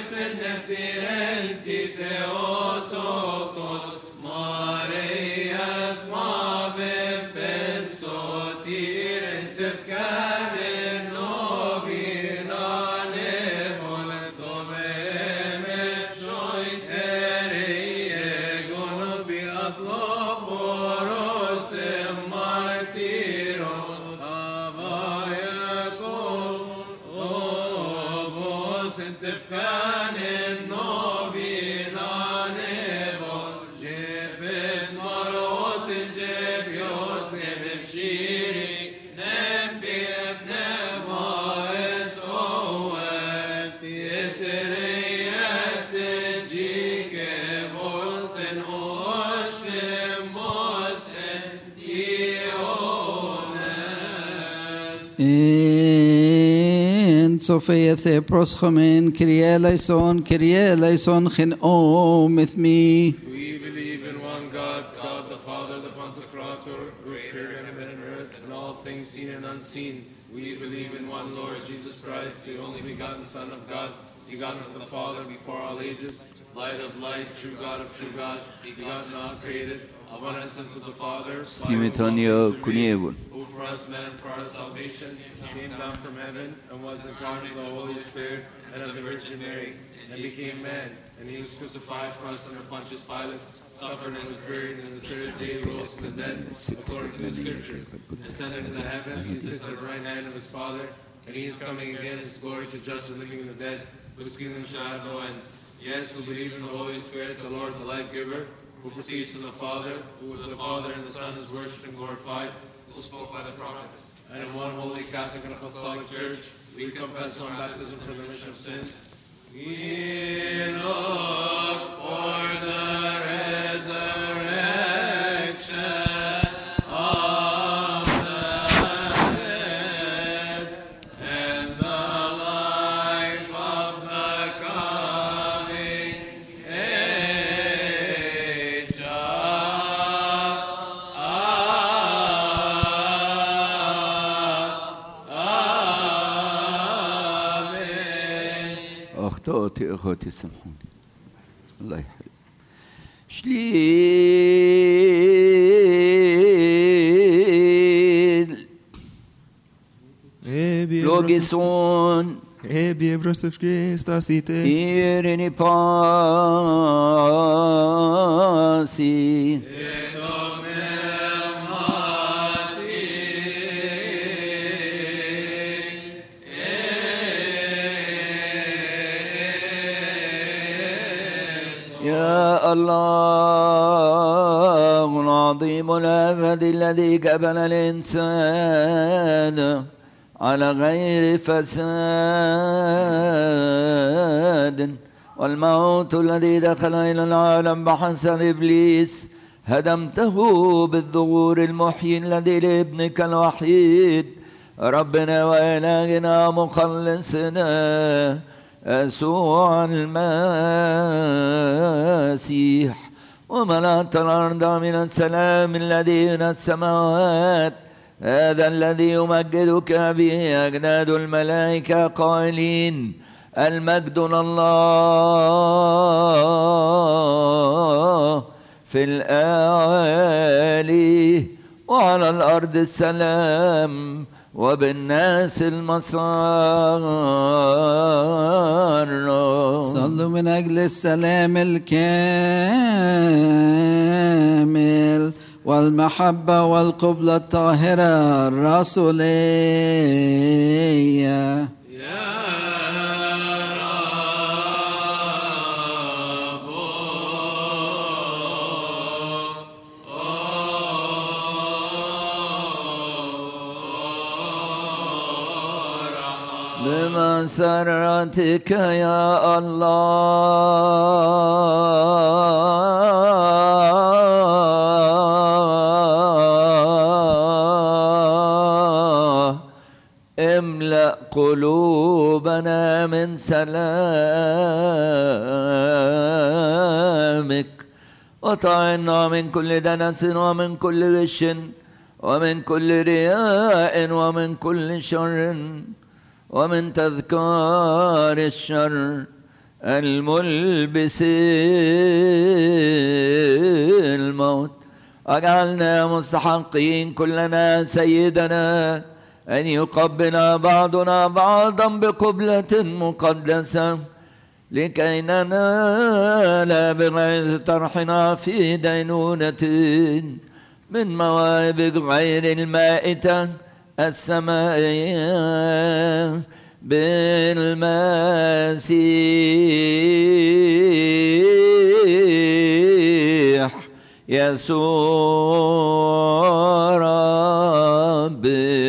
Sophia the proschomen, Kyrie eleison, Kyrie eleison, chen om with me. We believe in one God, God the Father, the Pantocrator, who created heaven and earth, and all things seen and unseen. We believe in one Lord Jesus Christ, the only begotten Son of God, begotten of the Father before all ages, light of light, true God of true God, begotten, not created, of one essence with the Father, Simultaneo Cunievol. who for us men and for our salvation came down from heaven and was incarnate of the Holy Spirit and of the Virgin Mary, and became man, and he was crucified for us under Pontius Pilate, suffered and was buried, and the third day rose from the dead, according to the Scriptures, ascended into the heavens, he sits at the right hand of his Father, and he is coming again in his glory to judge the living and the dead, whose kingdom shall have no end. Yes, who believe in the Holy Spirit, the Lord, the life-giver, who proceeds from the Father, who with the Father and the Son is worshipped and glorified, who spoke by the prophets. And in one holy Catholic and Apostolic Church, we confess one baptism for the remission of sins. We look for the resurrection of the dead and the life of the coming age. أخطأتي أخوتي سامحوني الله يحفظك شليل لوجيسون Ebi Brosov Christus ite إيريني باسي يا الله العظيم الأبد الذي قبل الإنسان على غير فساد والموت الذي دخل إلى العالم بحسد إبليس هدمته بالظهور المحيي الذي لابنك الوحيد ربنا وإلهنا مخلصنا يسوع المسيح وملأت الأرض من السلام الذي من السماوات هذا الذي يمجدك به أجناد الملائكة قائلين المجد لله في الأعالي وعلى الأرض السلام وبالناس المسار. صلوا من أجل السلام الكامل والمحبة والقبلة الطاهرة الرسولية. بمسرتك يا الله املأ قلوبنا من سلامك وطعنا من كل دنس ومن كل غش ومن كل رياء ومن كل شر ومن تذكار الشر الملبس الموت. اجعلنا مستحقين كلنا سيدنا أن يقبل بعضنا بعضا بقبلة مقدسة لكي ننال بغير طرحنا في دينونة من مواهب غير المائتة السمائية بالمسيح يسوع ربنا.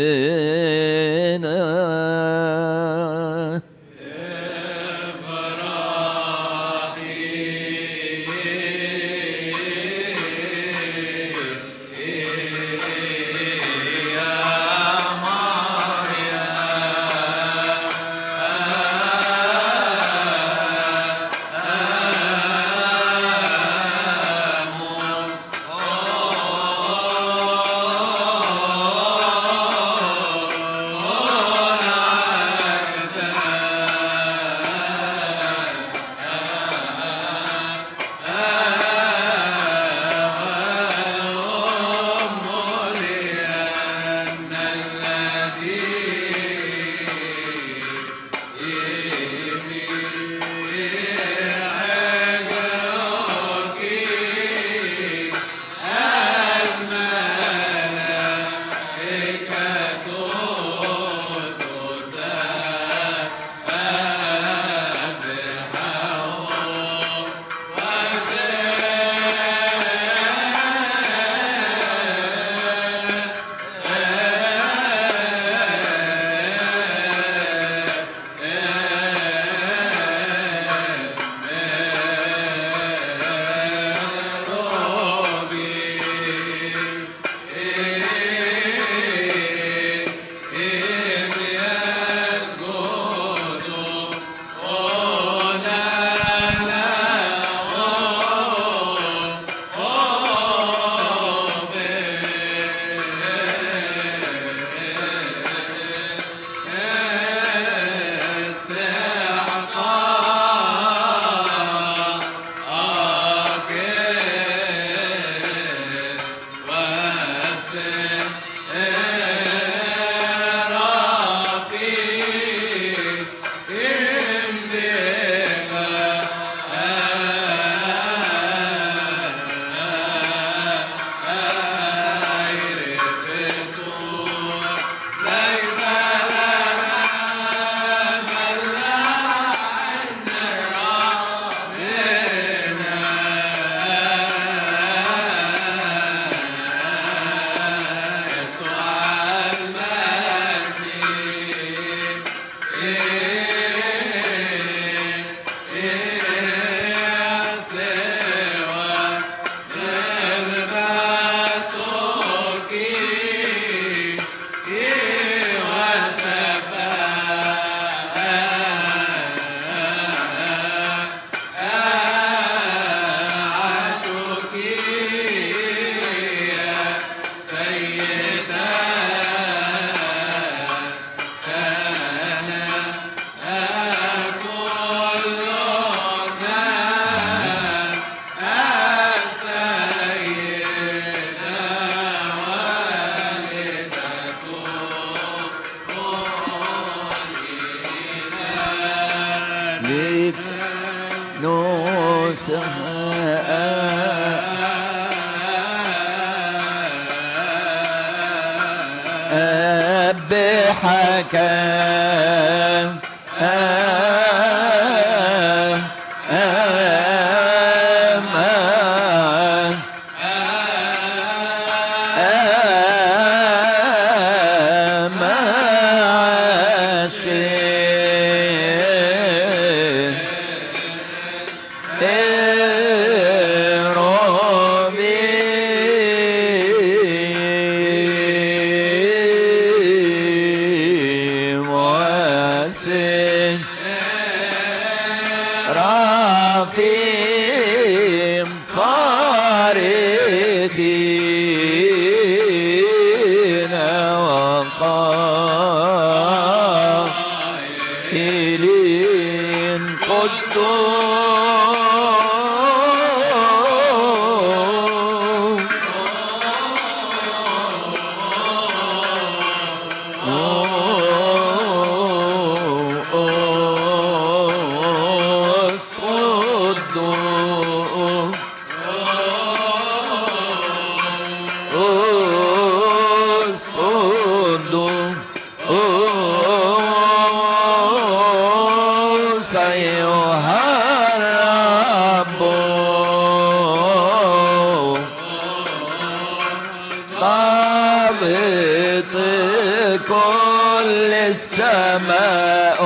كل السماء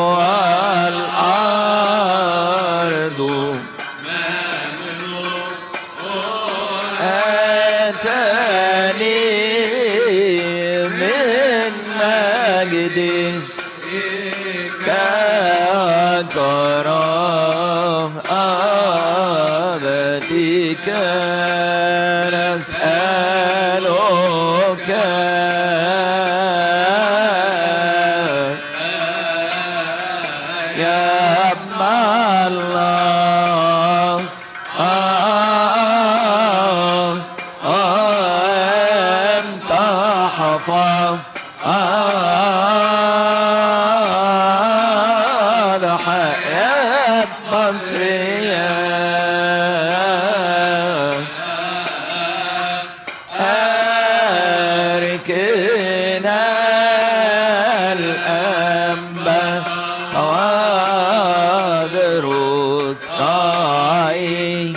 والأرض آتاني من مجدك كرامتك نسألك يا ابن الله أنت حفظ حياة مصرية أركنا الأنبا قادر الطاعي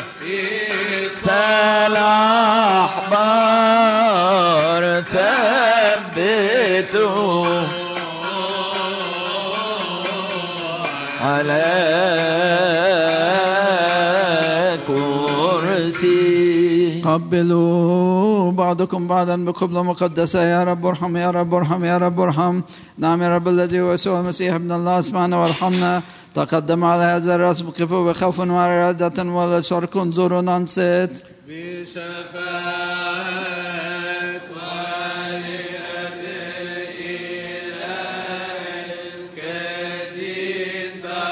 سلاح بار ثبته على كرسي. قبلوا بعضكم بعضا بقبلة مقدسة. يا رب ارحم يا رب ارحم يا رب ارحم. نعم يا رب الذي هو يسوع المسيح ابن الله اسمعنا وارحمنا. تقدم على هذا الرأس بخفة بخوف ورعدة ولا شرك انظروا انصت بشفاعة والدة الإله القديسة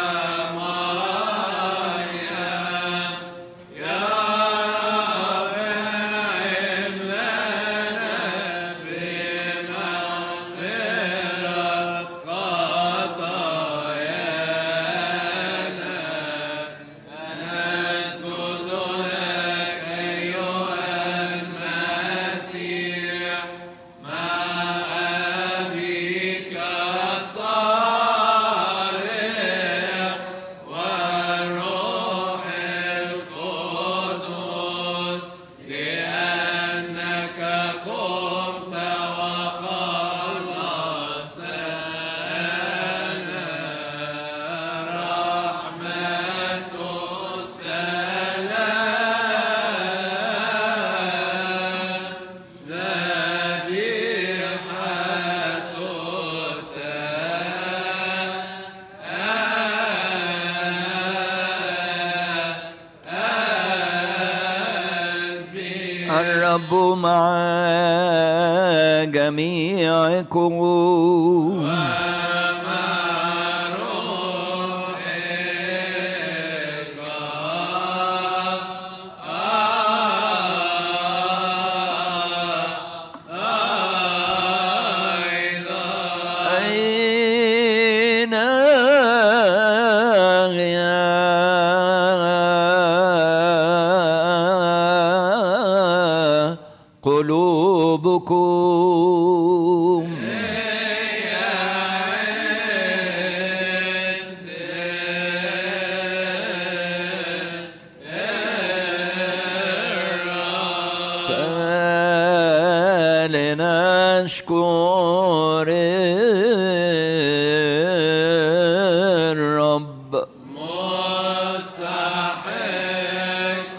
مريم يا رب انعم لنا بمغفرة خطايانا نسجد لك أيها المسيح مع أبيك الصالح والروح القدس لأنك قمت وخلصتنا رحمة السلام ذبيحة التسبيح. الرب مع جميعكم أين قلوبكم فلنشكر الرب. مستحق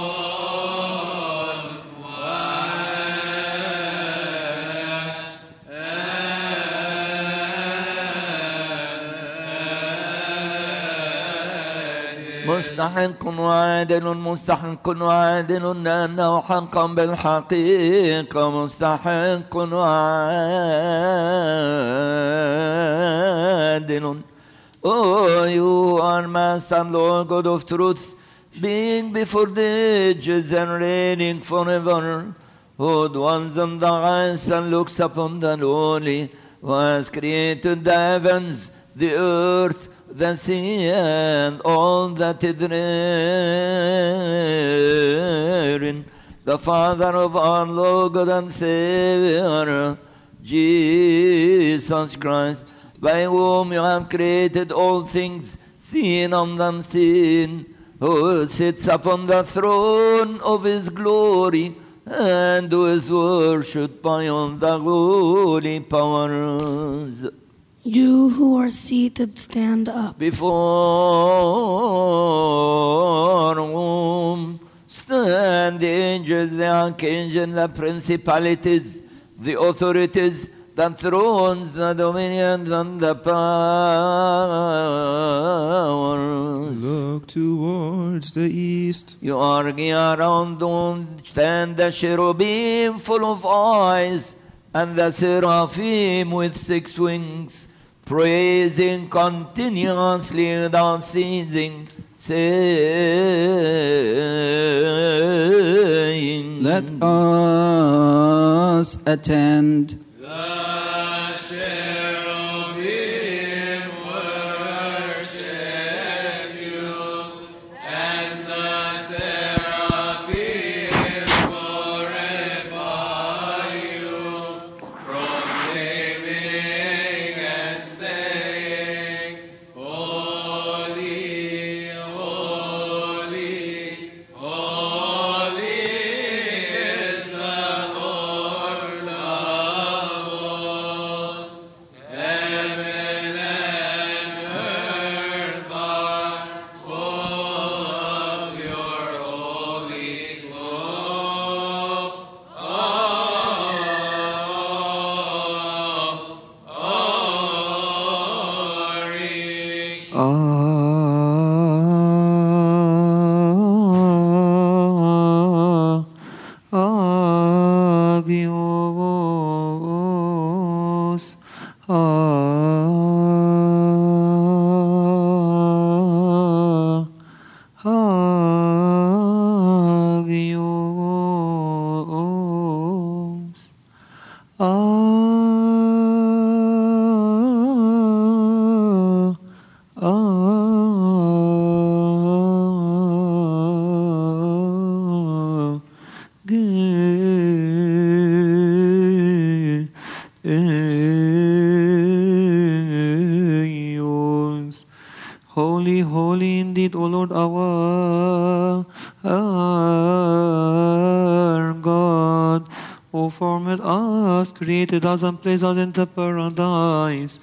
مستحق وعادل مستحق وعادل لأنه حقا بالحقيقة مستحق وعادل O you are Master and Lord God of truth, being before the ages and reigning forever, who dwells on the heights and looks upon the lowly, who has created the heavens, the earth, the sea, and all that is therein, the Father of our Lord God and Savior, Jesus Christ, by whom you have created all things, seen and unseen, who sits upon the throne of his glory, and who is worshipped by all the holy powers. You who are seated, stand up. Before whom stand the angels, the archangels, the principalities, the authorities, the thrones, the dominions, and the powers. Look towards the east. You are around whom stand the cherubim full of eyes, and the seraphim with 6 wings, praising continuously without ceasing, saying, Let us attend. The cherubim worship you, and the seraphim glorify you, proclaiming and saying, Holy, holy, holy is the Lord of hosts. Heaven and earth are full of your holy glory. Agios, agios, Agios. Holy, holy indeed, O Lord our God, who formed us, created us, and placed us into paradise.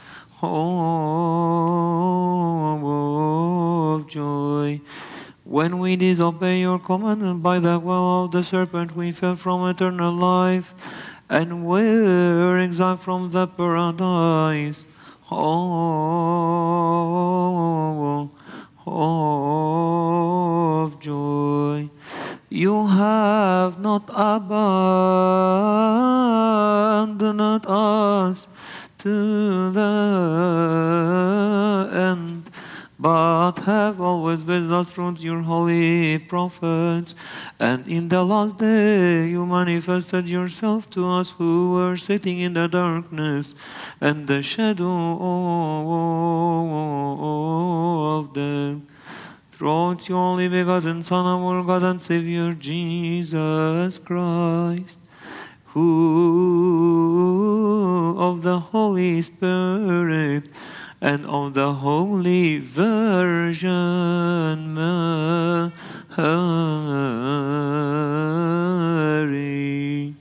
Home of joy. When we disobey your commandment by the will of the serpent, we fell from eternal life and were exiled from the paradise. Oh, of joy. You have not abandoned us to the end, but have always with us through your holy prophets. And in the last day you manifested yourself to us who were sitting in the darkness and the shadow of death. Through your only begotten Son, our God and Savior, Jesus Christ, who of the Holy Spirit and of the Holy Virgin Mary.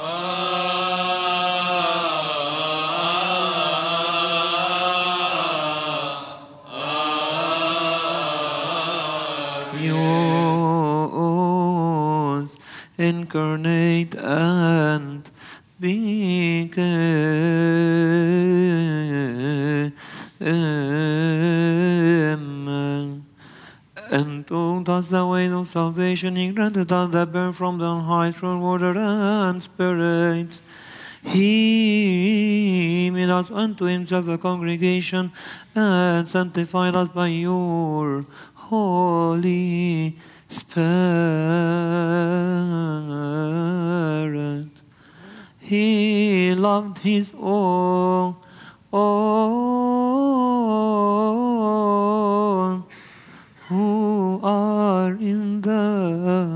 Yours, incarnate and became, and told us the way of salvation. He granted us that birth from the high through water and spirit. He made us unto himself a congregation and sanctified us by your Holy Spirit. He loved his own who are in the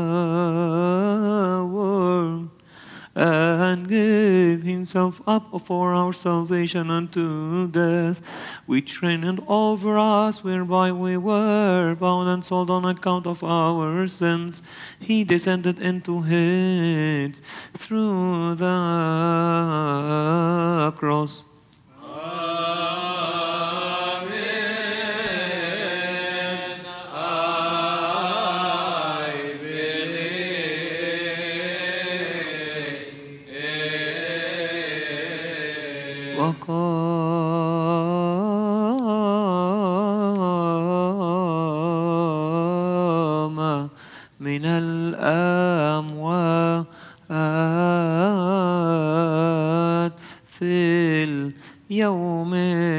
world, and gave himself up for our salvation unto death, which reigned over us, whereby we were bound and sold on account of our sins. He descended into Hades through the cross. وقام من الأموات في اليوم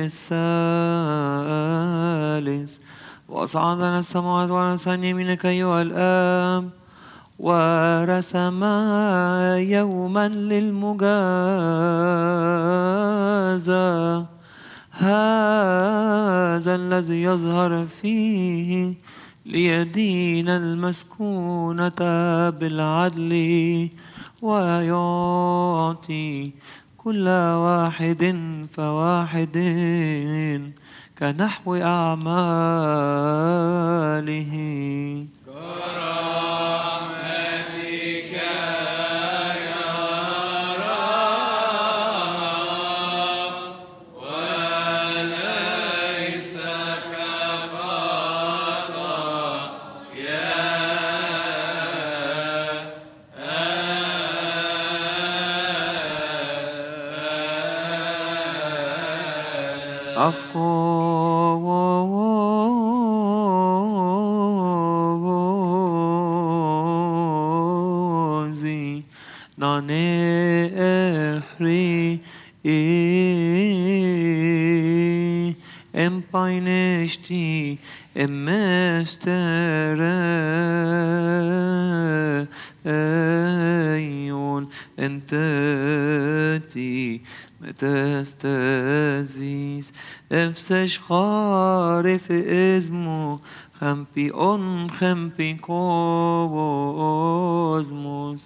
الثالث وصعد إلى السماوات ورث عن يمينك أيها الآب ورسم يوما للمجازى هذا الذي يظهر فيه ليدين المسكونة بالعدل ويعطي كل واحد فواحد كنحو أعماله. Afkozi nane ehri empaineşti emestere enteti metastasis efseş harif ezmu خمبي خمبي كوزموس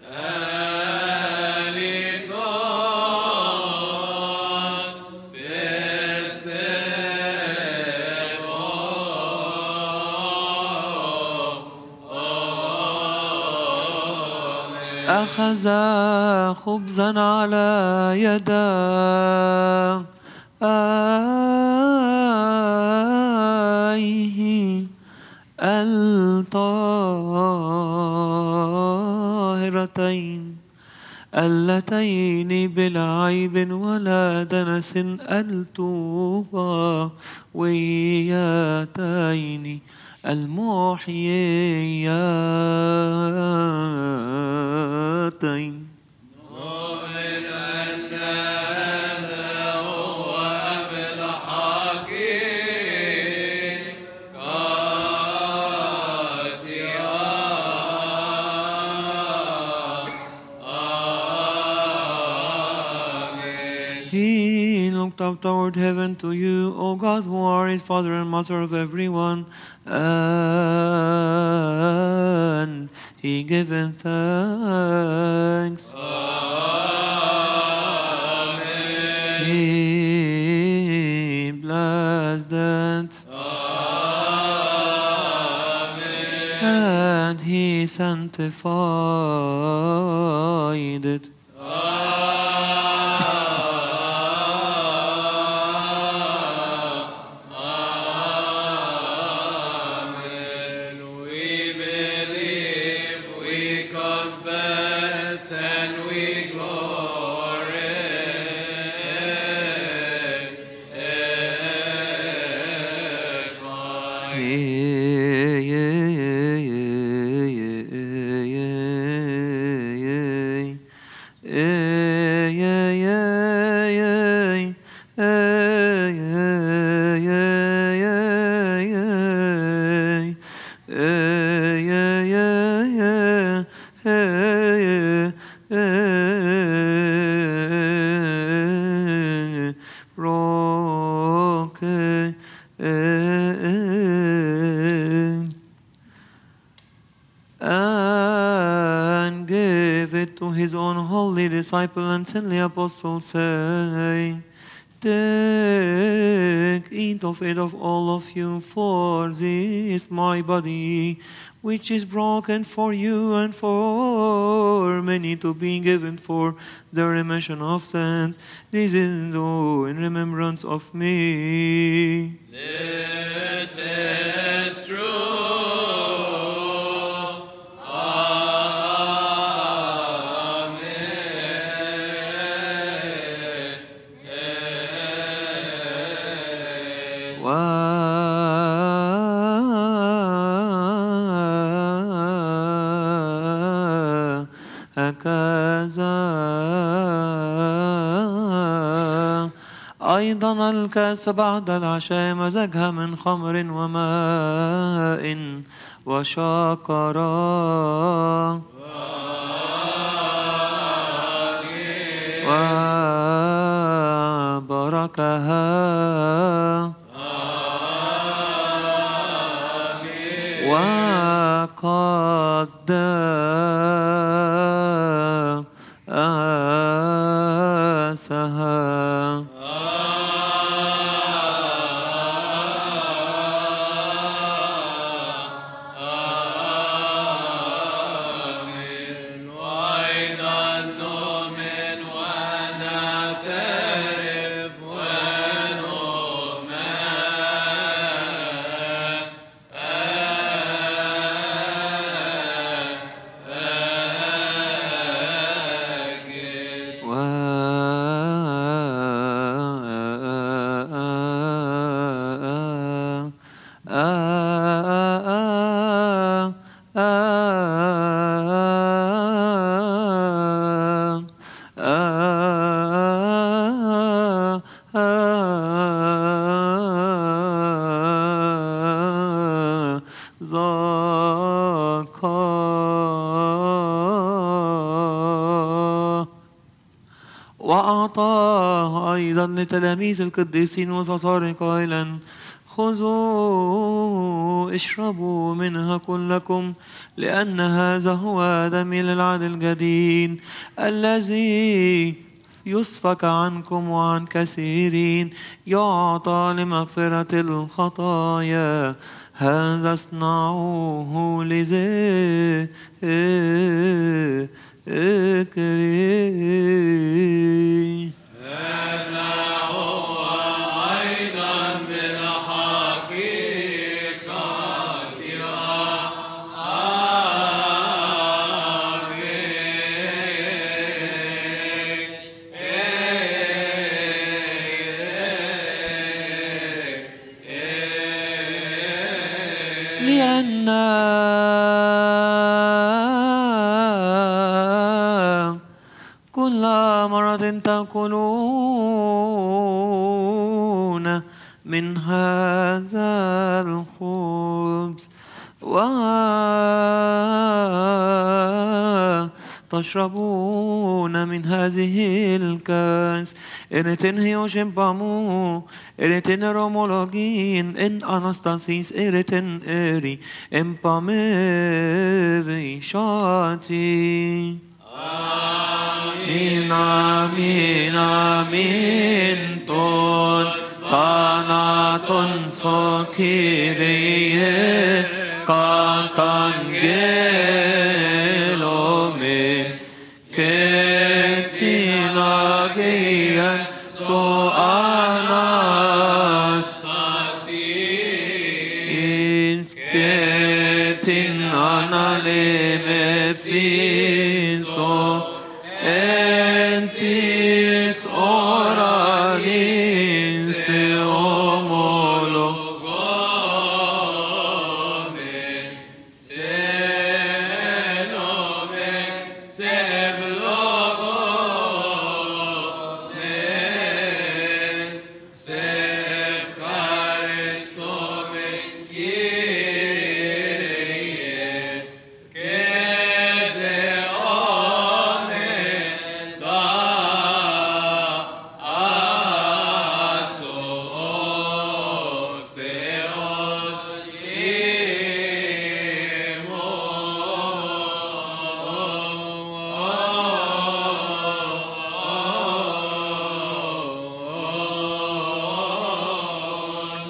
أخذ خبزا على يده الطاهرتين اللتين بلا عيب ولا دنس الطوباويتين المحييتين. He looked up toward heaven to you, O God, who are his Father and Master of everyone, and he gave thanks. Amen. He blessed it. Amen. And he sanctified it. and gave it to his own holy disciple and saintly apostle, saying, Take, eat of it of all of you, for this is my body, which is broken for you and for many to be given for the remission of sins. This is do in remembrance of me. This is true. أيضا الكأس بعد العشاء مزجها من خمر وماء وشاكرا وبركها وقدسها وأعطاه أيضا لتلاميذ القديسين وصار قائلا خذوا اشربوا منها كلكم لأن هذا هو دمي للعهد الجديد الذي يسفك عنكم وعن كثيرين يعطى لمغفرة الخطايا هذا اصنعوه لذكري. هذا هو أيضا بالحقيقة لأن كل مرة تأكلون من هذا الخبز وتشربون من هذه الكأس إرتن هيوشبامو إرتن رومولوجين إن أناستاسيس إرتن إري إمبامي شاتي آمين آمين آمين تون ساناتون سوكيريه كاتانجيلو من كتيناجيا سو أناستاسيس كتين أناليمسيسو Entis oralis homologomen senomen sevlogomen sev Christo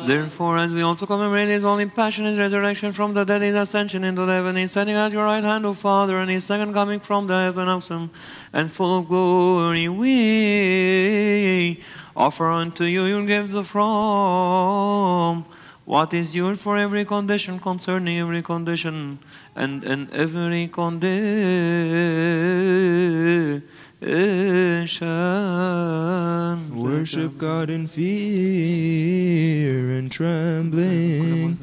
Therefore, as we also commemorate his holy passion, his resurrection from the dead, his ascension into the heaven, his standing at your right hand, O Father, and his second coming from the heaven, awesome and full of glory, we offer unto you your gifts from what is yours for every condition, concerning every condition, and in every condition. Worship God in fear and trembling.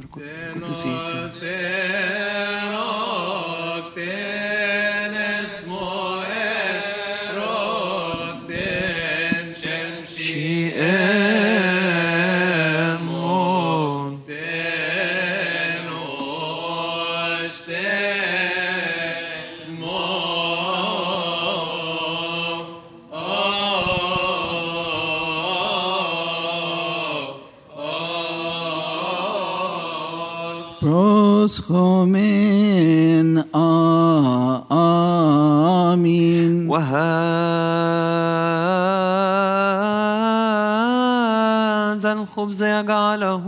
Proschomen, Amin. وهذا الخبز يجعله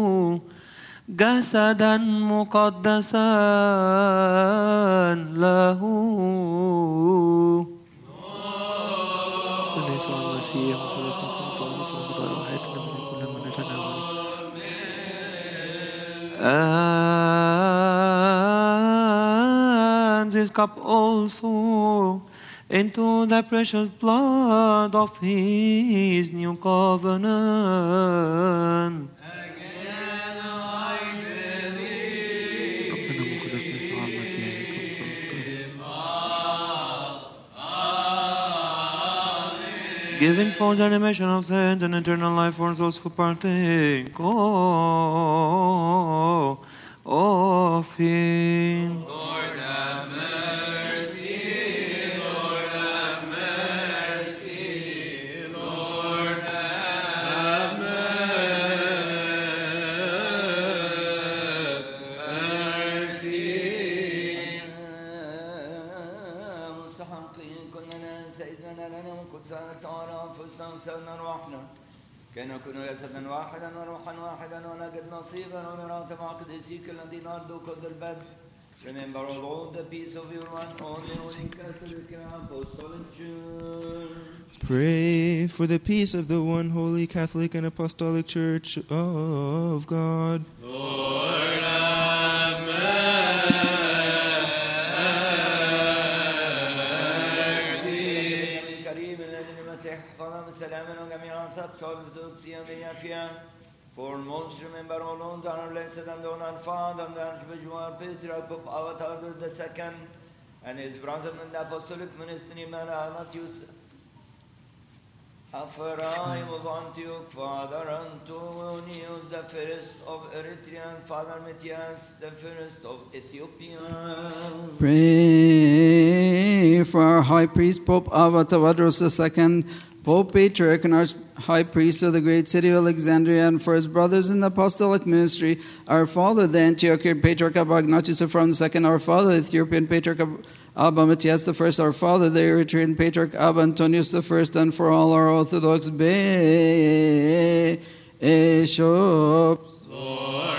جسدا مقدسا له. And this cup also into the precious blood of his new covenant. Giving for the remission of sins and eternal life for those who partake of him. Lord have mercy, Lord have mercy, Lord have mercy. مستحقين كلنا سيدنا لنا وقدسنا تعالى أنفسنا وسألنا روحنا كي نكون جسدا واحدا وروحا واحدا ونجد نصيبا ونرات مع قديسيك الذين أرضوا كل البدر. Remember, O Lord, the peace of your one only Holy Catholic and Apostolic Church. Pray for the peace of the one holy Catholic and Apostolic Church of God. Lord have mercy. الكريم الذي المسيح حفظنا بسلام وجميع تبصر بتوكسيا دنيا. For most remember, O Lord, our blessed and honored Father, and the Archbishop Peter, Pope Avatar II, and his brothers in the Apostolic Ministry, Maranathius, Ephraim of Antioch, Father Antonius, the first of Eritrea, and Father Matthias, the first of Ethiopia. Pray for our High Priest, Pope Ava Tawadros II, Pope Patriarch and High Priest of the great city of Alexandria, and for his brothers in the apostolic ministry, our father, the Antiochian Patriarch Abba Ignatius Ephraim II, our father, the Ethiopian Patriarch Abba Matthias I, our father, the Eritrean Patriarch Abba Antonius I, and for all our Orthodox bishops. Lord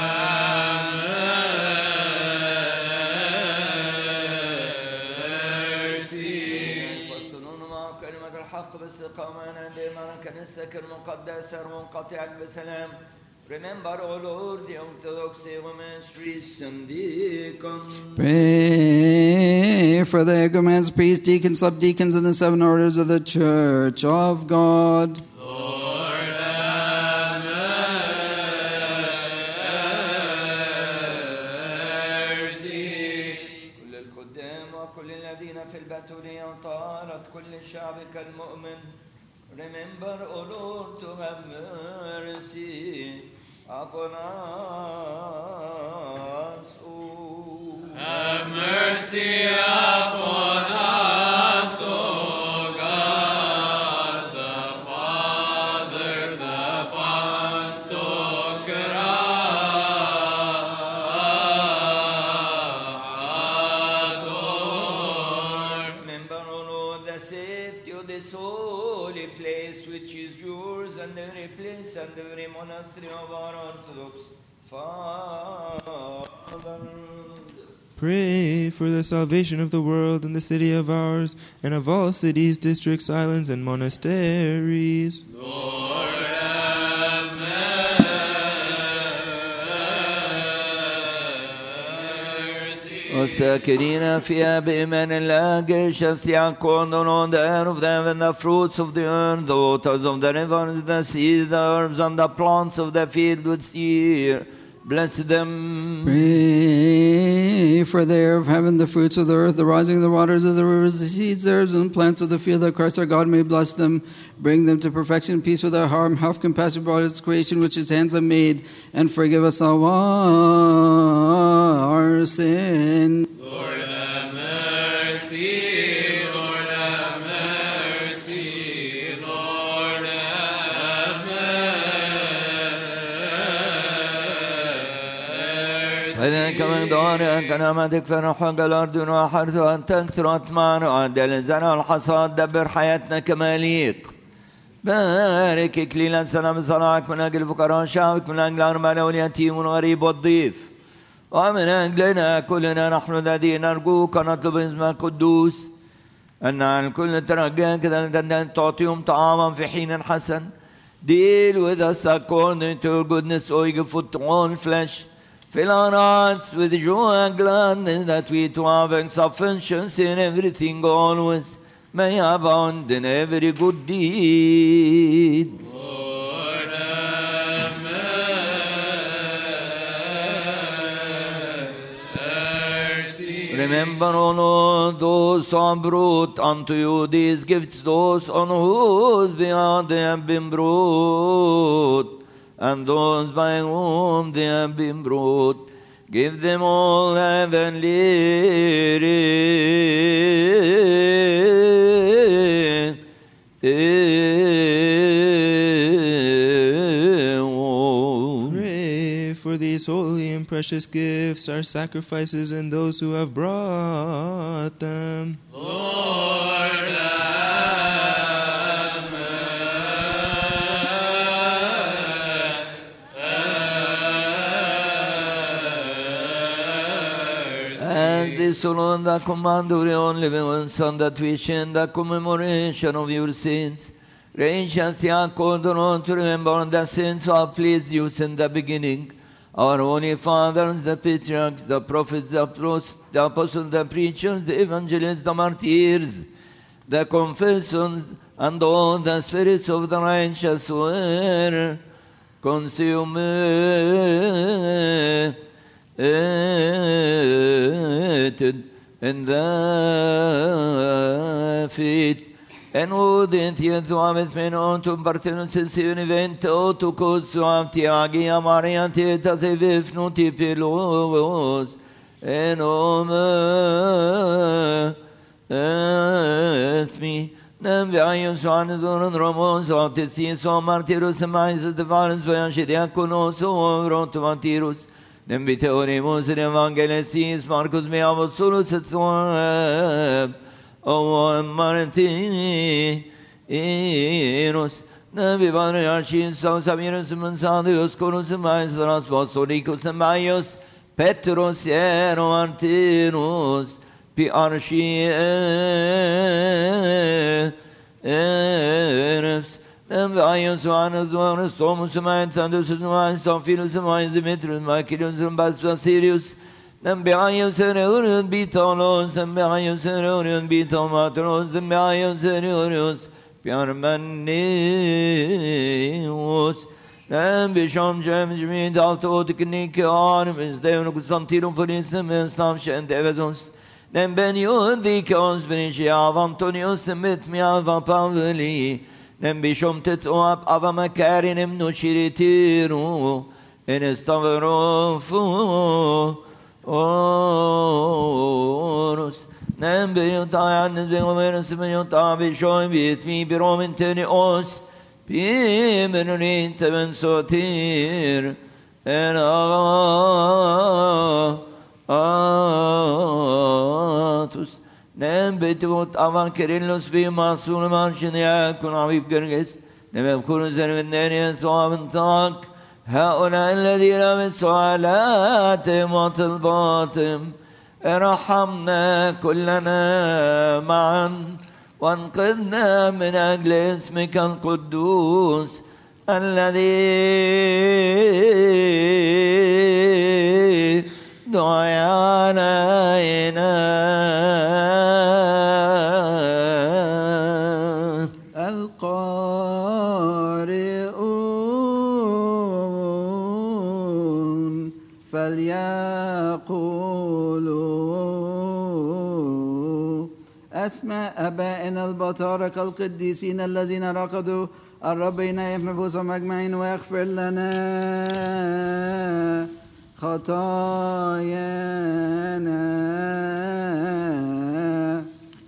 Remember, O Lord, the Orthodox ministries and deacons. Pray for the igumens, priests, deacons, subdeacons, and the 7 orders of the Church of God. Lord have mercy. كل الخدام وكل الذين في البتولية وطهارة كل شعبك المؤمن. Remember, O Lord, to have mercy upon us. Have mercy upon us, O God, the Father, the Pantocrator. Remember, O Lord, the safety of this holy place which is yours, and every place and every monastery of our Orthodox fathers. Pray for the salvation of the world and the city of ours, and of all cities, districts, islands, and monasteries. Lord, have mercy. والساكنين فيها بإيمان الله gracious يكون on the air of them and the fruits of the earth, the waters of the rivers, the seas, the herbs, and the plants of the field which year. Bless them. Pray for the air of heaven, the fruits of the earth, the rising of the waters of the rivers, the seeds, herbs, and plants of the field, that Christ our God may bless them, bring them to perfection and peace without harm, have compassion about its creation which his hands have made, and forgive us all our sins. Lord, have mercy. Lord, have mercy. Lord, have mercy. فإذا من دارك كرامتك فرحك الأرض وحرثها أن تكثر أطمعنا وعدل الزرع والحصاد دبر حياتنا كما يليق. بارك إكليل السنة بصلاحك من أجل الفقراء شعبك من أجل الأرملة واليتيم والغريب والضيف ومن أجلنا كلنا نحن الذين نرجوك نطلب اسمك القدوس أن على كل ترجاك تعطيهم طعاما في حين حسن. Deal with us according to your goodness, O you food to all flesh. Fill our hearts with joy and gladness that we to have sufficiency in everything always may abound in every good deed. Lord, have mercy. Remember, O Lord, those who have brought unto you these gifts, those on whose behalf they have been brought, and those by whom they have been brought. Give them all heavenly reward. Pray for these holy and precious gifts, our sacrifices, and those who have brought them. Lord, have And this alone the command of your only begotten Son, that we share in the commemoration of your sins. Gracious Yaakov, Lord, to remember the sins who have pleased you since the beginning. Our holy fathers, the patriarchs, the prophets, the apostles, the preachers, the evangelists, the martyrs, the confessors, and all the spirits of the righteous were consumed in the faith. En udet jetu amet men ontum partenus in evento to kosu avtiagi amaria teta se vifnu tipilos en ethmi nem viaius anidurun romos artisis o martirus mais de varens voyanshi diakonos o rotumatirus nem viteorimus in evangelistis Marcus me avotsulus et soab O Martinus, Navi Variarchis, Savirus, Mansadius, Corus, Maestras, Apostolicus, Maius, Petrus, Ero Martinus, Piarchis, Navaius, Johannes, Johannes, Thomas, Maitandus, Sophilus, Demetrius, Machilius, Bastus, Sirius, Nembiayus Serurius Bitolos, Nembiayus Serurius Bitomatros, Nembiayus Serurius Piarmanius, Nembishom James Schmidt, Autotechnic Armis, Devon Constantinum Forisum, Stavshen Devesus, Nembenio Dicos, Benicia, Antonius, Mitmiava Pavili, Nembishom Tetoap, Avamacarinim Nuchiritiru, in Estaverofu. Orus Nembeutayan Begomenos Menota Shoy bit me Birominteni os Pimenin Teven Sotir and Atus Nembetut Avan Kerilus be Masul Marchenia Kunavib Gerges لم يكونوا زنوين يسوع بنتك هؤلاء الذين بسؤالاتهم وطلباتهم ارحمنا كلنا معا وانقذنا من أجل اسمك القدوس الذي دعي علينا. القارئون فليقولوا أسماء أبائنا البطاركة القديسين الذين رقدوا الرب ينيح نفوسهم أجمعين ويغفر لنا خطايانا.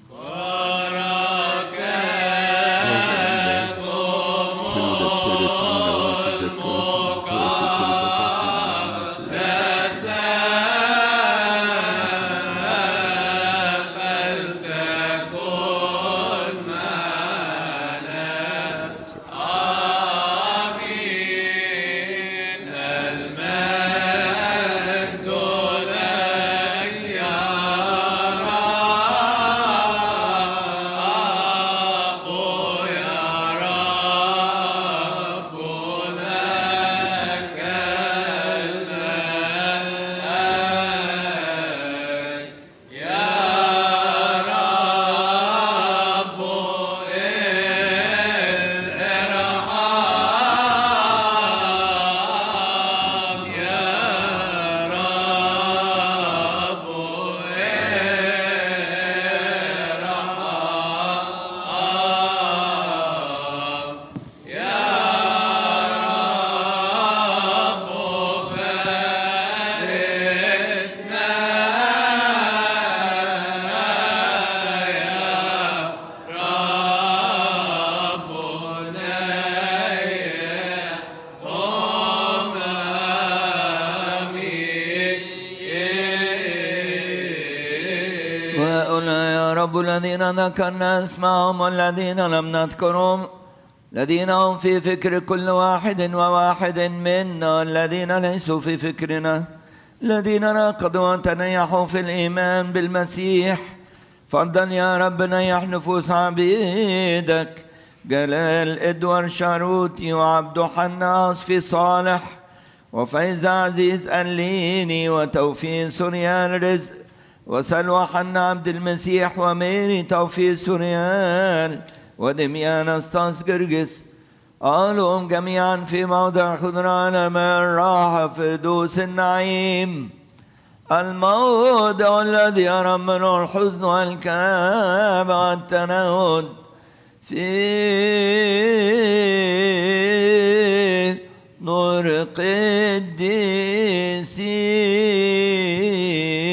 الذين ذكرنا اسمهم والذين لم نذكرهم الذين هم في فكر كل واحد وواحد منا الذين ليسوا في فكرنا الذين راقدوا وتنيحوا في الإيمان بالمسيح. فضل يا رب نيح نفوس عبيدك جلال إدوار شاروتي وعبد حناس في صالح وفايز عزيز أليني وتوفيق سوريان رزق وسلوى حنا عبد المسيح وميري توفيق سوريان ودميان أستاس قرقس قالهم جميعا في موضع خضران من راحة فردوس النعيم الموضع الذي يرى منه الحزن والكآبة والتنهد في نور قديسي.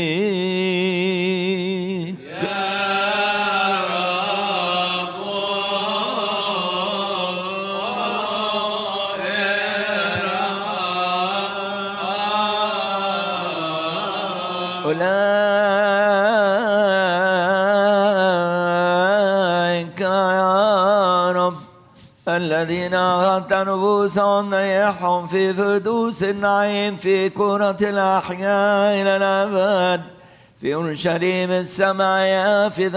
أولئك يا رب الذين أغثت نفوسهم نيحهم في فردوس النعيم في كرة الأحياء إلى الأبد في أورشليم السماء في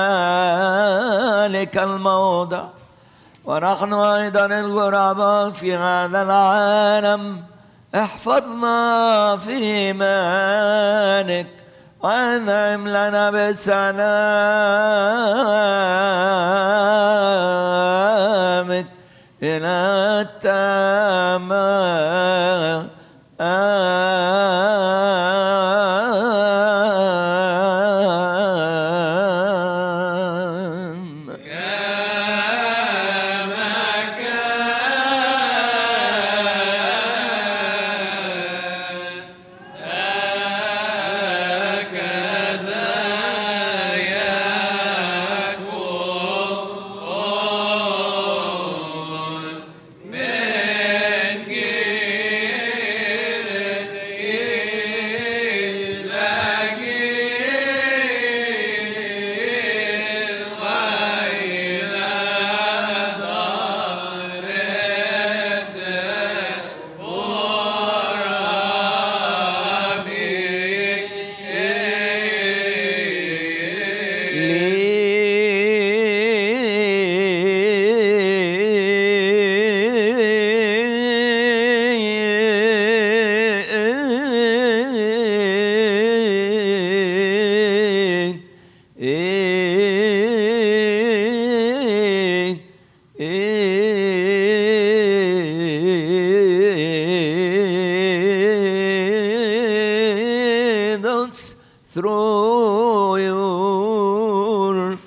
ذلك الموضع. ونحن أيضا الغرباء في هذا العالم احفظنا في إيمانك وانعم لنا بسلامك إلى التمام. through your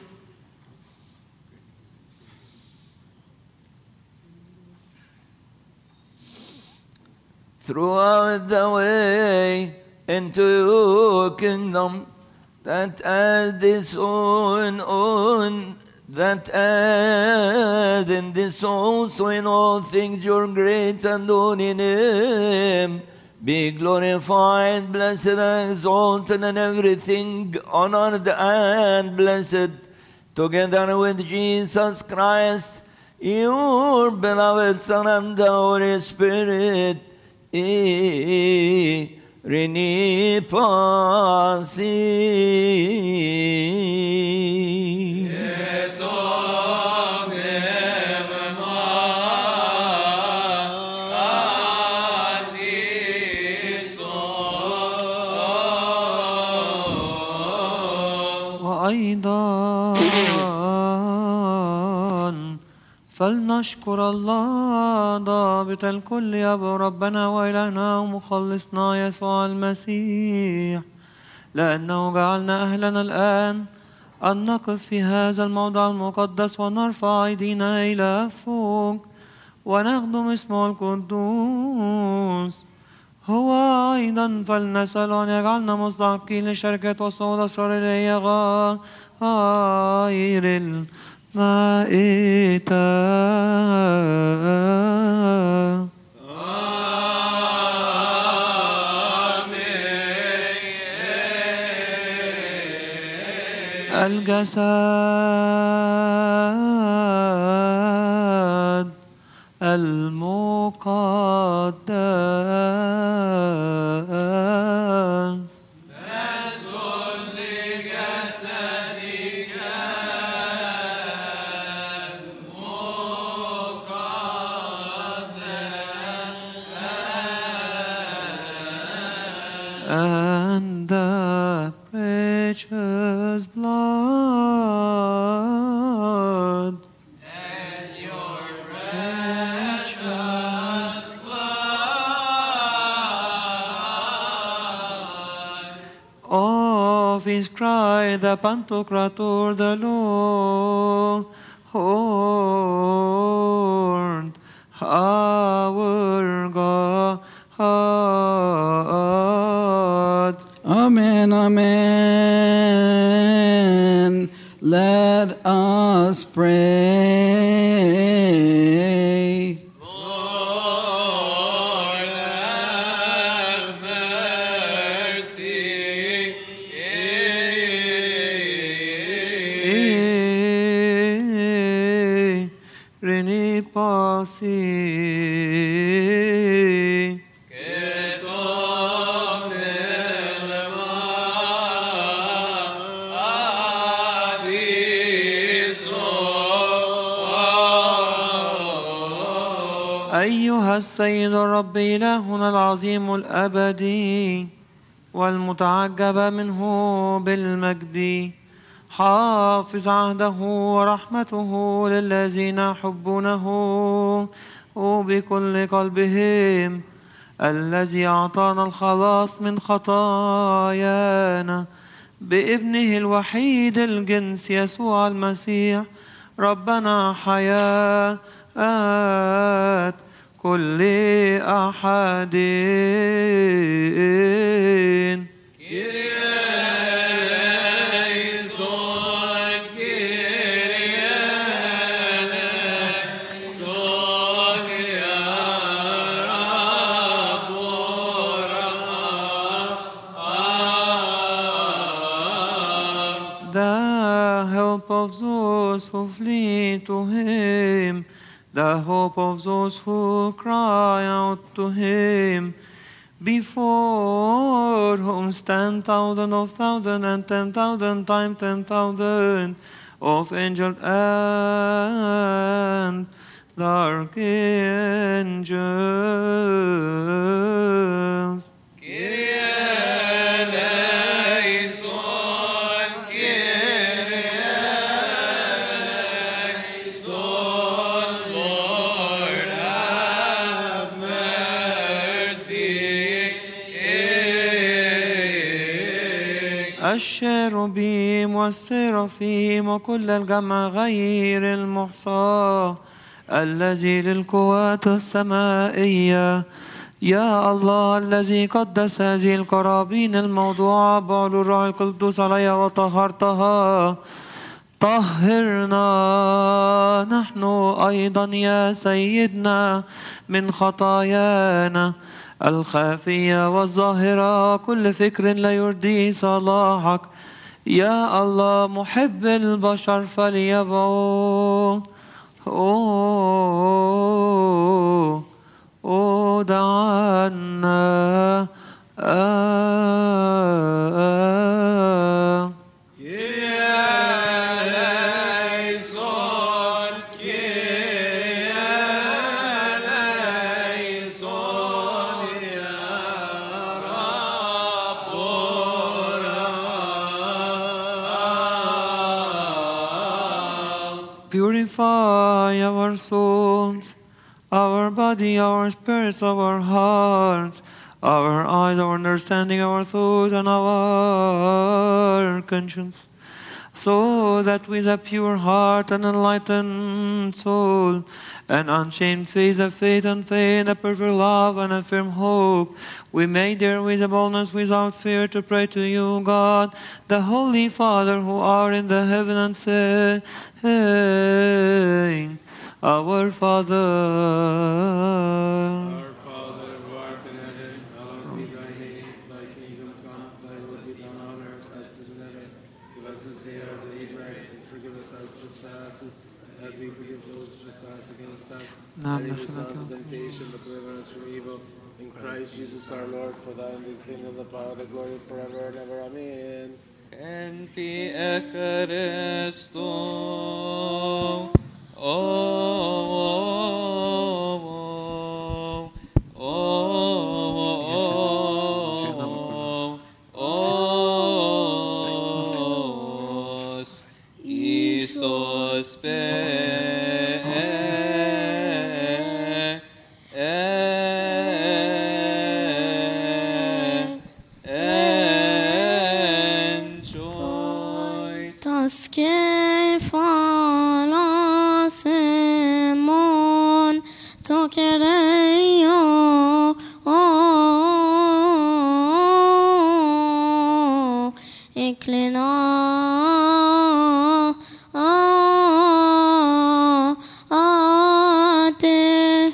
throughout the way into your kingdom, that as this on that as in this also in all things your great and holy name be glorified, blessed and exalted, and everything honored and blessed, together with Jesus Christ, your beloved Son, and the Holy Spirit, Reni Pasi. وأيضا فلنشكر الله ضابط الكل يا أبو ربنا وإلهنا ومخلصنا يسوع المسيح، لأنه جعلنا أهلنا الآن أن نقف في هذا الموضع المقدس ونرفع أيدينا إلى فوق ونخدم اسمه القدوس. هو أيضا فلنسأل أن يجعلنا مستحقين لشركة وصول أسرار غير المائتة. الجسد المقدس نسجد لجسدك المقدس and the precious blood and your precious blood of his Christ, the Pantocrator, the Lord, our God. Amen, amen. Let us pray. Lord, have mercy. Reni Pasi. أيها السيد الرب إلهنا العظيم الأبدي والمتعجب منه بالمجد، حافظ عهده ورحمته للذين يحبونه بكل قلبهم، الذي أعطانا الخلاص من خطايانا بابنه الوحيد الجنس يسوع المسيح ربنا، حياة كل أحد. The help of those who flee to him, the hope of those who cry out to him, before whom stand 1,000 of 1,000 and 10,000 times 10,000 of angels and the archangels. الشيروبيم والسيرافيم وكل الجمع غير المحصى الذي للقوات السمائية. يا الله الذي قدس هذه القرابين الموضوعة بعلو الروح القدس عليها وطهرتها، طهرنا نحن أيضا يا سيدنا من خطايانا الخافية والظاهرة، كل فكر لا يرضي صلاحك. يا الله محب البشر فليبعو دعنا Purify our souls, our body, our spirits, our hearts, our eyes, our understanding, our thoughts, and our conscience, so that with a pure heart and enlightened soul, an unchained face of faith and faith, a perfect love and a firm hope, we may dare with a boldness without fear to pray to you, God, the Holy Father, who art in the heaven, and say, Hey, our Father. Our Father, who art in heaven, hallowed be thy name. Thy kingdom come, thy will be done on earth as it is in heaven. Give us this day our daily bread, and forgive us our trespasses, as we forgive those who trespass against us. And lead us not into temptation, but deliver us from evil. In Christ Jesus our Lord, for thine is the kingdom, the power, the glory, forever and ever. Amen. En ti Cristo, Iisus Taske falasemon tokereyo eklina ate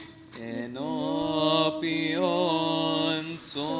enopion so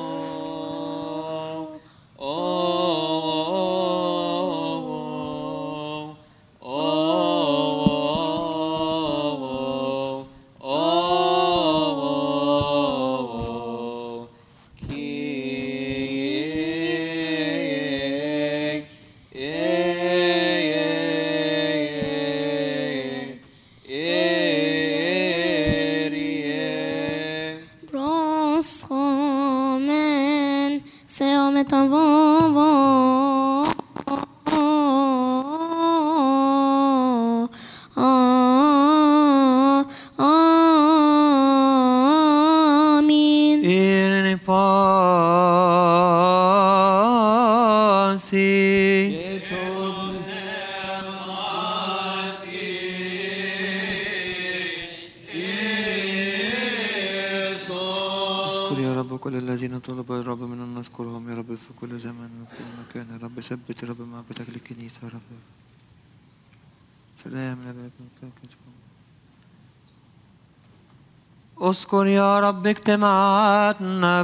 proschomen seometavon Amin. In pasi اذكر يا رب كل الذين طلب الرب من أن نذكرهم يا رب في كل زمان وكل مكان يا رب. ثبت يا رب محبتك للكنيسة يا رب. سلام لك. اذكر يا رب اجتماعاتنا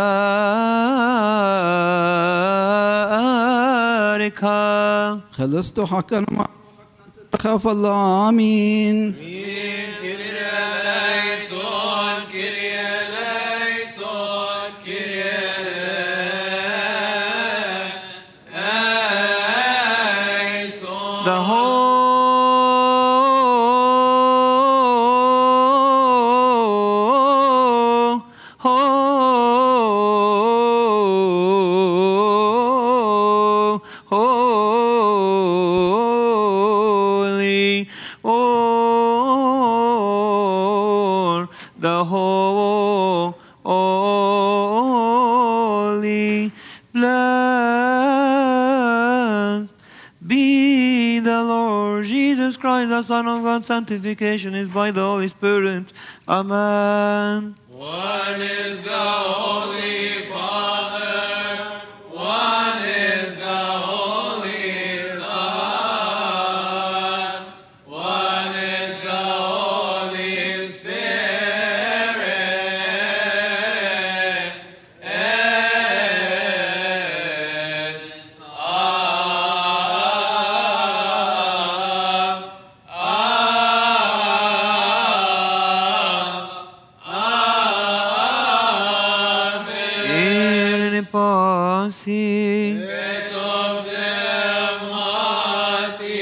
باركها. خلصت حقا مع خاف الله. آمين. The holy Christ, the Son of God. Sanctification is by the Holy Spirit. Amen. One is the Holy Father, one is the Holy Son, one is the Holy Spirit. Pasi Et omnem hati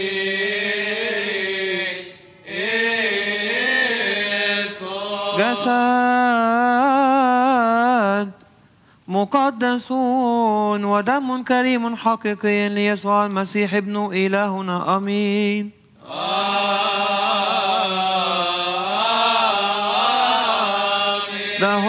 Isus. جسد مقدس ودم كريم حقيقي ليسوع المسيح ابن إلهنا آمين. The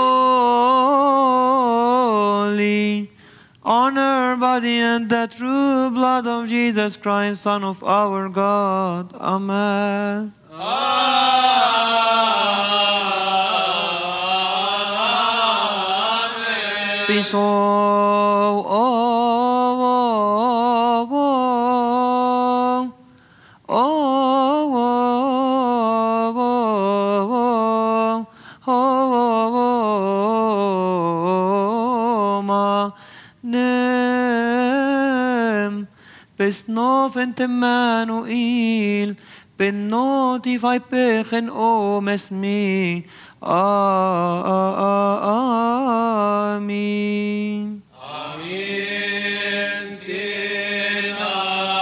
holy, honor, body, and the true blood of Jesus Christ, Son of our God. Amen. Peace, Besnoven te Manuel, benoti vai pechen o mesmi. Amen. Amen. Tina.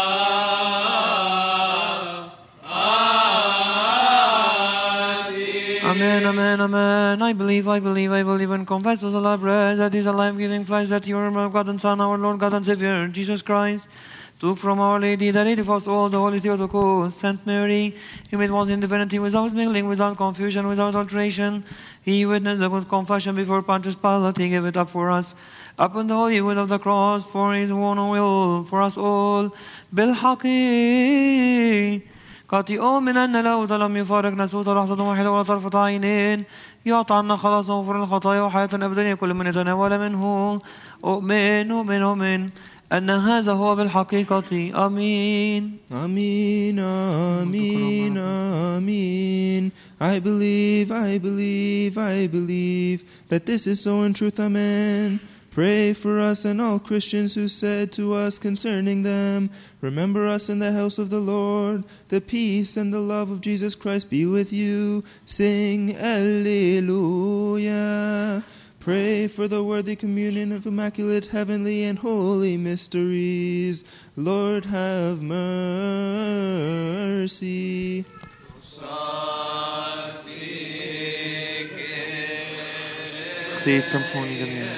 Amen, amen, amen. I believe and confess with all our prayers that is a life-giving flesh, that you are God and Son, our Lord God and Savior, Jesus Christ, took from Our Lady, the Lady of us all, the Holy Theotokos, Saint Mary, He made one in divinity, without mingling, without confusion, without alteration. He witnessed the good confession before Pontius Pilate. He gave it up for us. Upon the holy wood of the cross, for His own will, for us all. بالحقي قاطئوا من أن له لم يفارق نسوة لحظة واحدة ولا طرفة عينين يعطى عنا خلاص وغفر الخطايا وحياة أبدية كل من يتناول منه. أؤمن أن هذا هو بالحقيقة. آمين. Amen, amen, amen. I believe that this is so in truth. Amen. Pray for us and all Christians who said to us concerning them, remember us in the house of the Lord. The peace and the love of Jesus Christ be with you. Sing Alleluia. Pray for the worthy communion of immaculate, heavenly, and holy mysteries. Lord, have mercy. Kleed samfoni gemeen.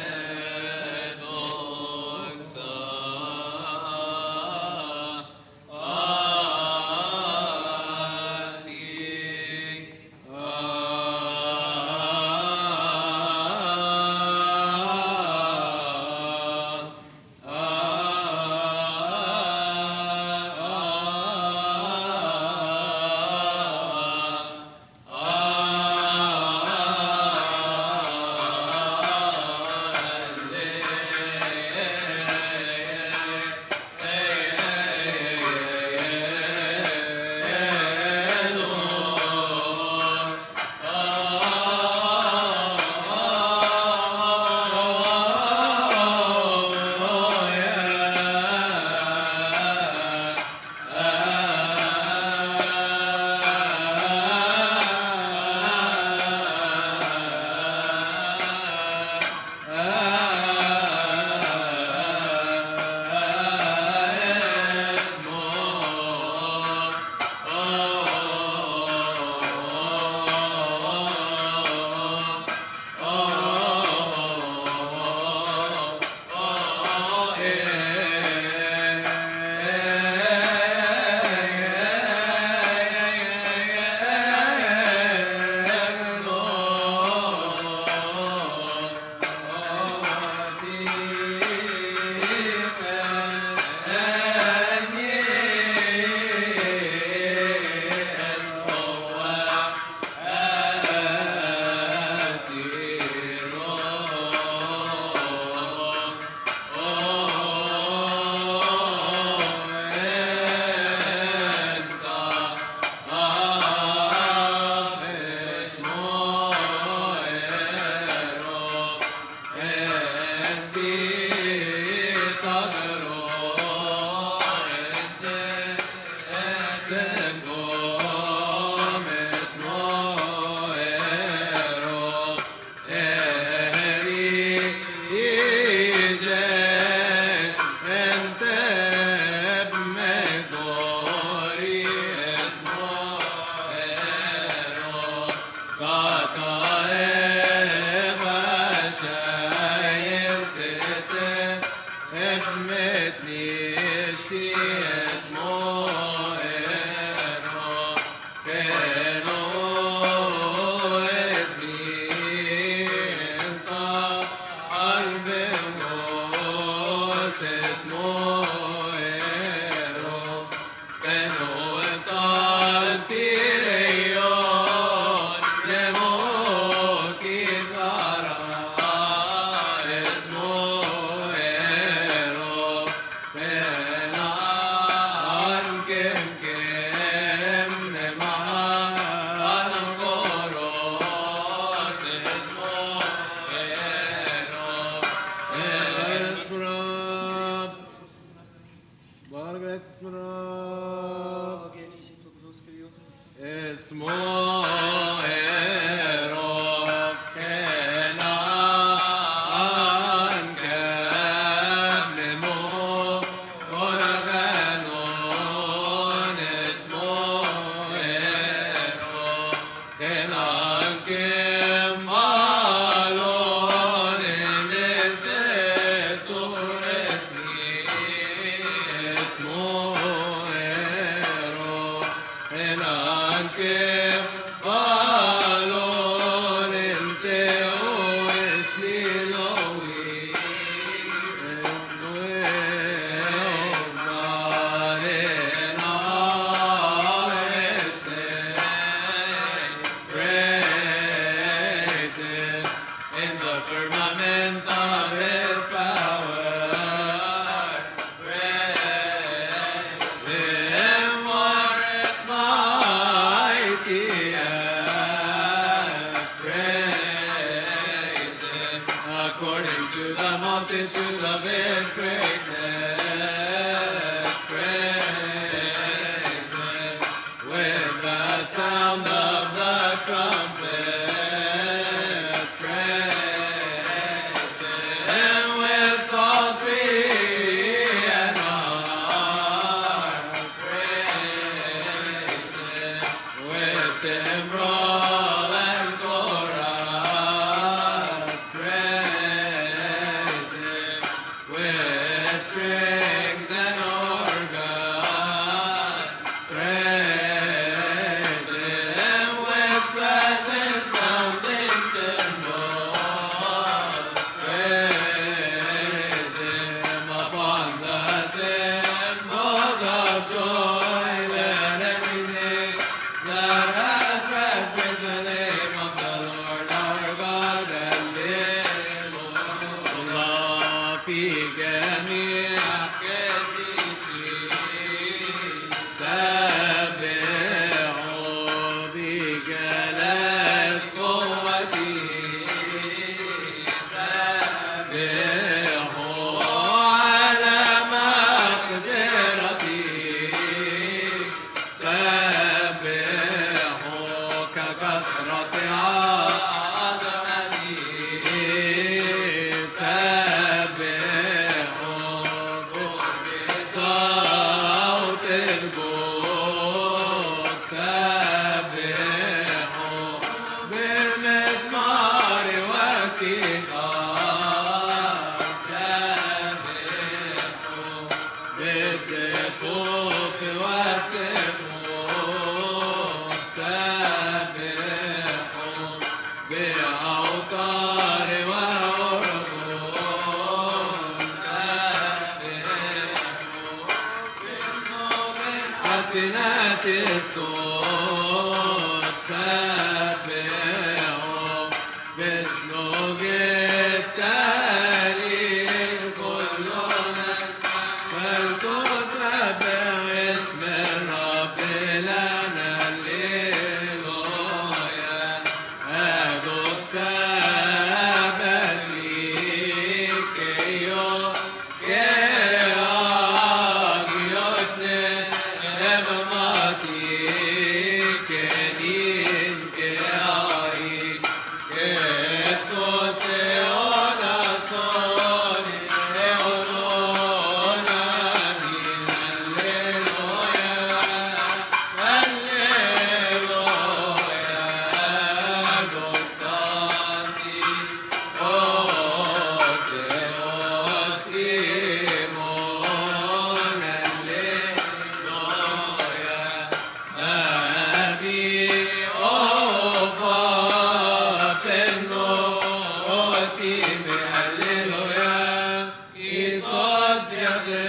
Never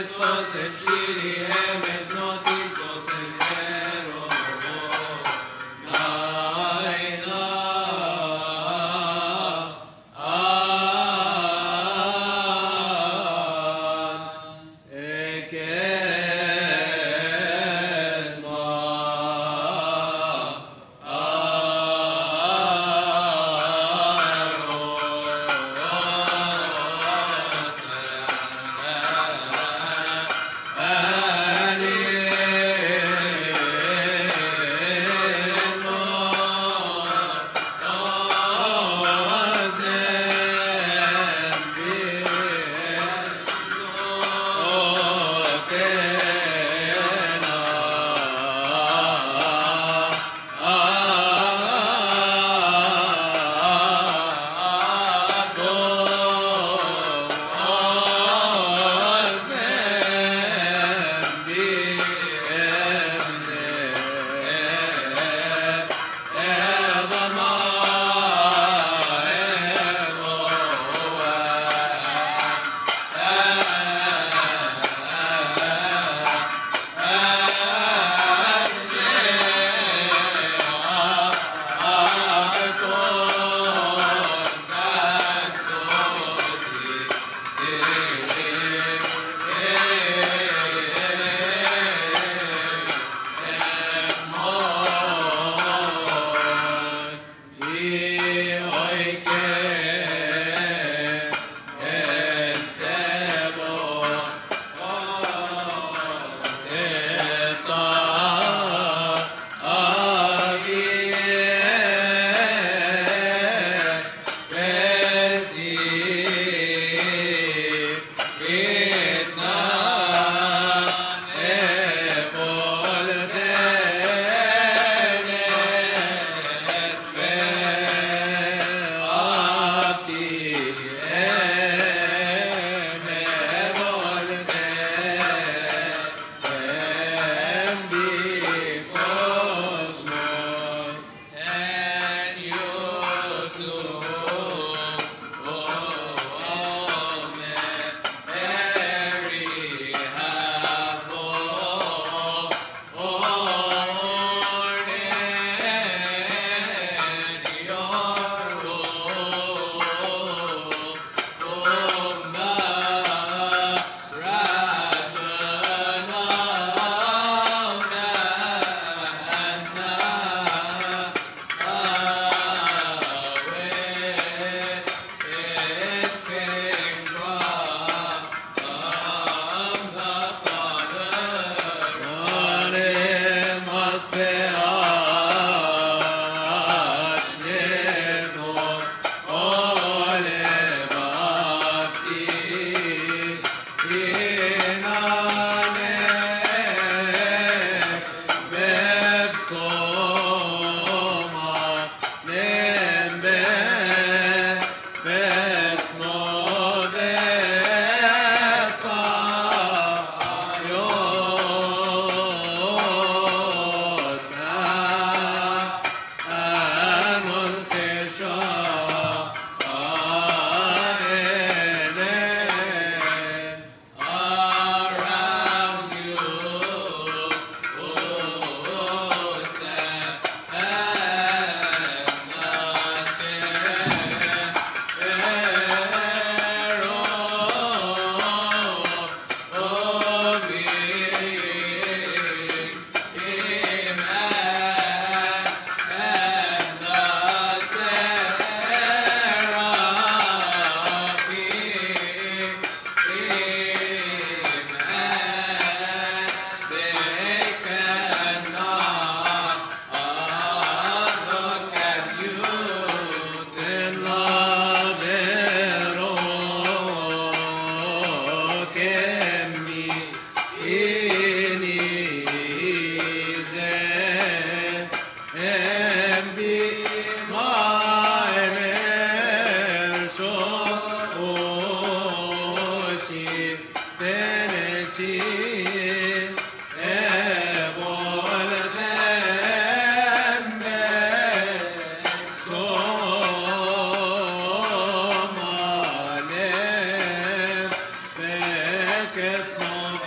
Kesmo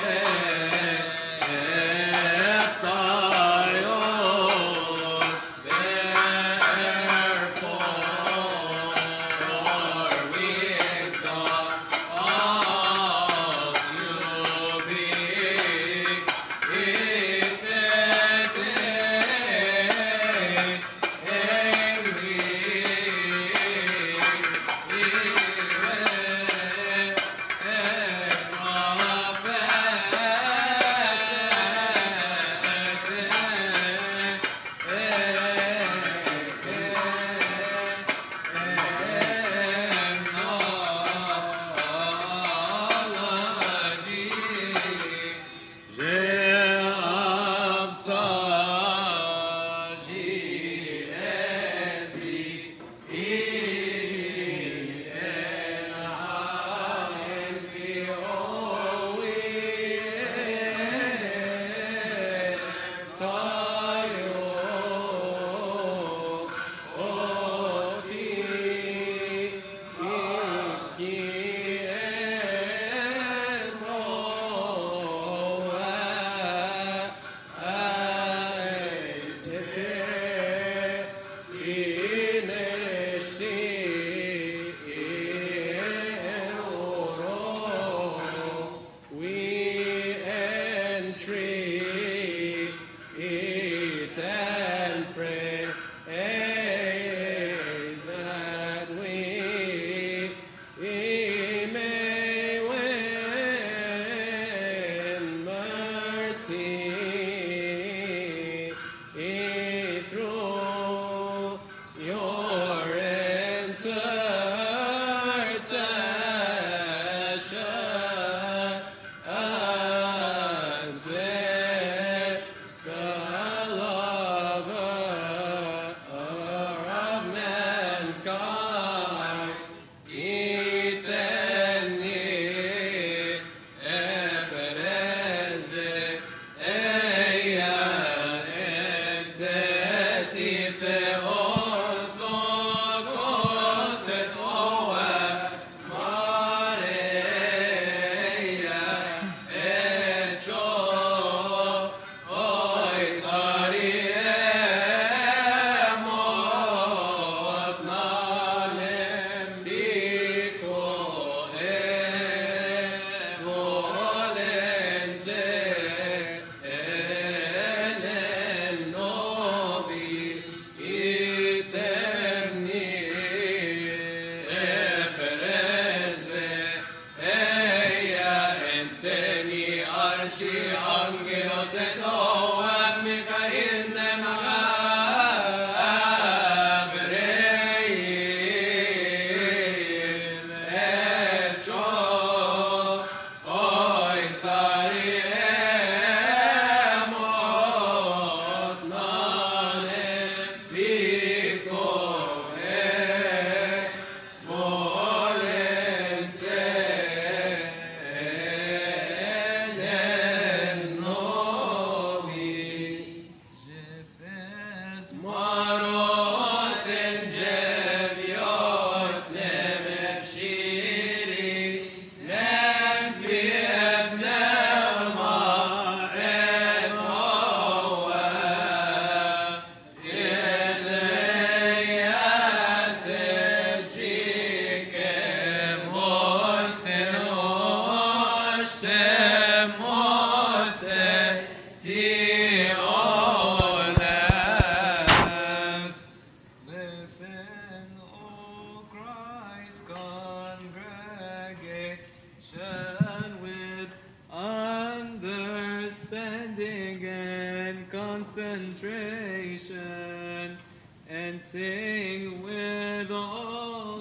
concentration and sing with all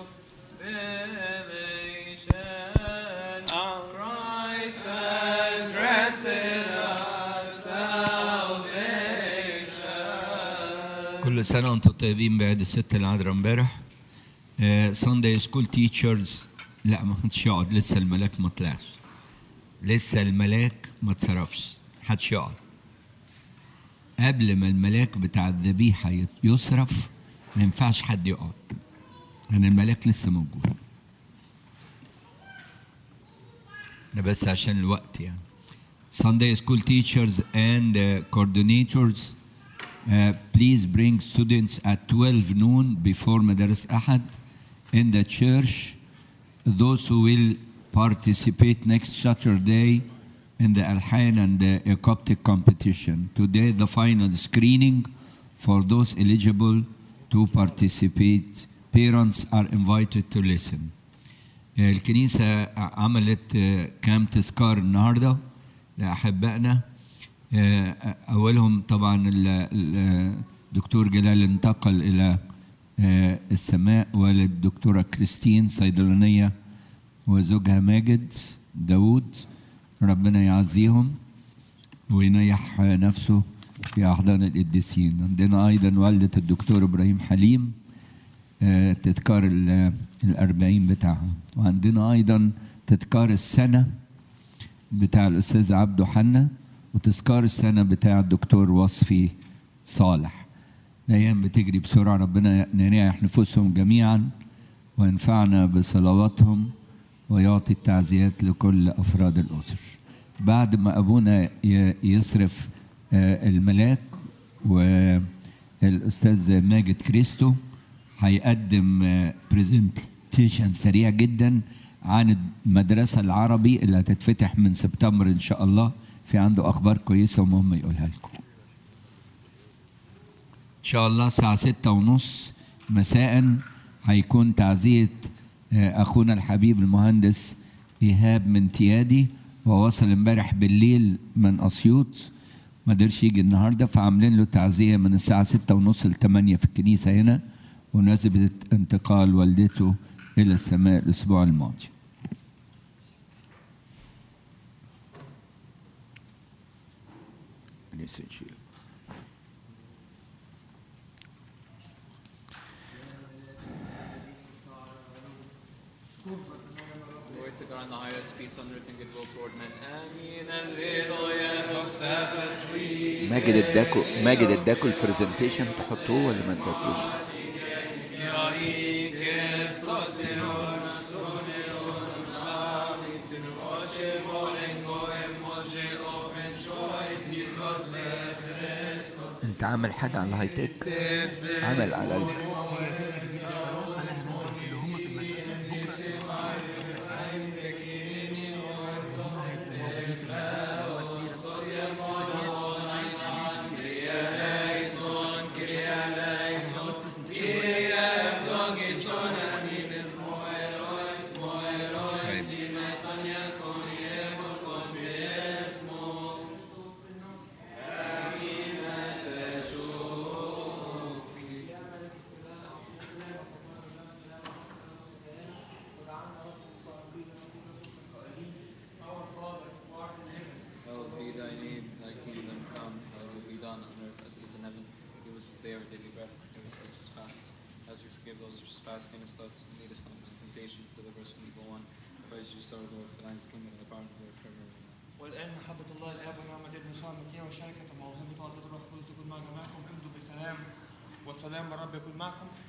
jubilation. Christ has granted us salvation. كل سنة وانتم طيبين بعيد الست العذراء امبارح. Sunday school teachers لا ما حدش يقعد، لسه الملاك ما طلعش، لسه الملاك ما اتصرفش، محدش يقعد. قبل ما الملاك بتاع الذبيحة يصرف ما ينفعش حد يقعد، لأن الملاك لسه موجود. ده بس عشان الوقت يعني. Sunday school teachers and coordinators, please bring students at 12 noon before Madaris Ahad in the church. Those who will participate next Saturday in the Alhain and the Coptic competition. Today, the final screening for those eligible to participate. Parents are invited to listen. الكنيسة عملت كام تذكار النهاردة لأحبائنا. أولهم طبعا الدكتور جلال انتقل إلى السماء، والدكتورة كريستين صيدلانية وزوجها ماجد داود، ربنا يعزيهم وينيح نفسه في أحضان القديسين. عندنا أيضا والدة الدكتور إبراهيم حليم تذكار الأربعين بتاعها، وعندنا أيضا تذكار السنة بتاع الأستاذ عبده حنا، وتذكار السنة بتاع الدكتور وصفي صالح. الأيام بتجري بسرعة، ربنا يريح نفوسهم جميعا وينفعنا بصلواتهم ويعطي التعزيات لكل أفراد الأسر. بعد ما أبونا يصرف الملاك والأستاذ ماجد كريستو هيقدم بريزنتيشن سريع جدا عن المدرسة العربي اللي هتتفتح من سبتمبر إن شاء الله. في عنده أخبار كويسة ومهم يقولها لكم إن شاء الله. الساعة 6:30 مساء هيكون تعزية أخونا الحبيب المهندس إيهاب من تيادي، ووصل امبارح بالليل من أسيوط، ما قدرش يجي النهارده، فعاملين له تعزية من الساعة 6:30 ل 8 في الكنيسة هنا، وناسبة انتقال والدته إلى السماء الأسبوع الماضي. Glory to God in the highest, peace on earth and goodwill toward men. Amen. Alleluia. ماجد اداكوا البرزنتيشن تحطوه ولا ما اداكوش؟ انت عامل حاجة على الهاي تك؟ عمل على day our daily bread, and forgive us our trespasses, as we forgive those who trespass against us. And lead us not into temptation, but deliver us from evil one. Praise you, Lord, for thine is the kingdom and the power and the glory forever. والآن محبة الله الآب ونعمة ابن يسوع المسيح وشركة وموهبة وعطية الروح القدس تكون مع جميعكم. امضوا بسلام وسلام الرب يكون معكم.